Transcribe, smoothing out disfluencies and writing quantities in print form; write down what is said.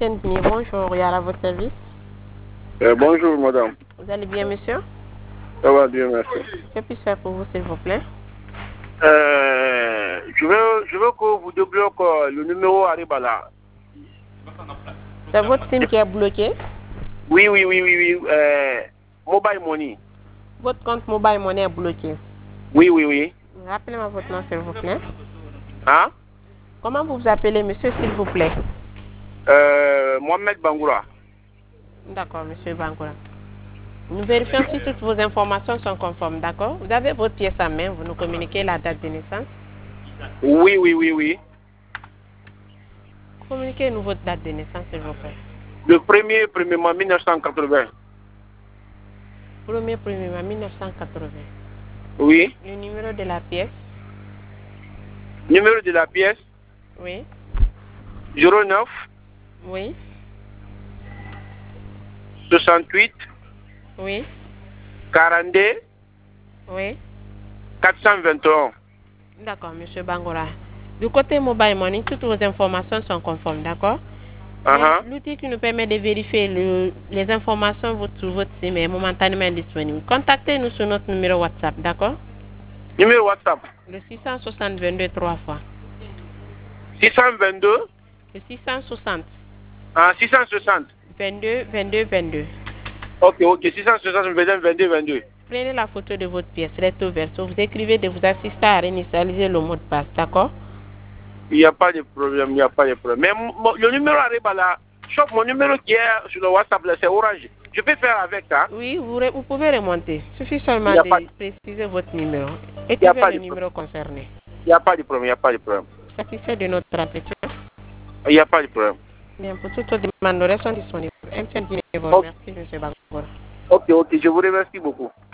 MTN Guinée, bonjour, Yara, à votre service. Bonjour, madame. Vous allez bien, monsieur? Ça va bien, merci. Que puis-je faire pour vous, s'il vous plaît? Je veux que vous débloquez le numéro Aribala. C'est votre SIM qui est bloqué? Oui. Mobile Money. Votre compte Mobile Money est bloqué? Oui. Rappelez-moi votre nom, s'il vous plaît. Hein? Comment vous vous appelez, monsieur, s'il vous plaît? Mohamed Bangoura. D'accord, monsieur Bangoura. Nous vérifions si toutes vos informations sont conformes, d'accord? Vous avez votre pièce à main, vous nous communiquez la date de naissance. Oui. Communiquez-nous votre date de naissance, s'il vous plaît. Le 1er mois 1980. 1er mai 1980. Oui. Le numéro de la pièce? Numéro de la pièce? Oui. 09. Oui. 68. Oui. 42. Oui. 421. D'accord, monsieur Bangoura. Du côté Mobile Money, toutes vos informations sont conformes, d'accord? L'outil qui nous permet de vérifier les informations sur votre SIM est momentanément disponible. Contactez-nous sur notre numéro WhatsApp, d'accord? Numéro WhatsApp? Le 660 22 3 fois. 622? Le 660. 660. 22. Ok. 660, 22. Prenez la photo de votre pièce, recto verso. Vous écrivez de vous assister à réinitialiser le mot de passe, d'accord? Il n'y a pas de problème. Mais le numéro arrive là. Sauf mon numéro qui est sur le WhatsApp, là, c'est Orange. Je peux faire avec ça? Oui, vous pouvez remonter. Il suffit seulement de préciser votre numéro. Écrivez le numéro concerné. Il n'y a pas de problème. Satisfait de notre entretien? Il n'y a pas de problème. Bien, pour toutes les demandes, nous restons disponibles. MTN Guinée, merci, M. Bangoura. Ok, je vous remercie beaucoup.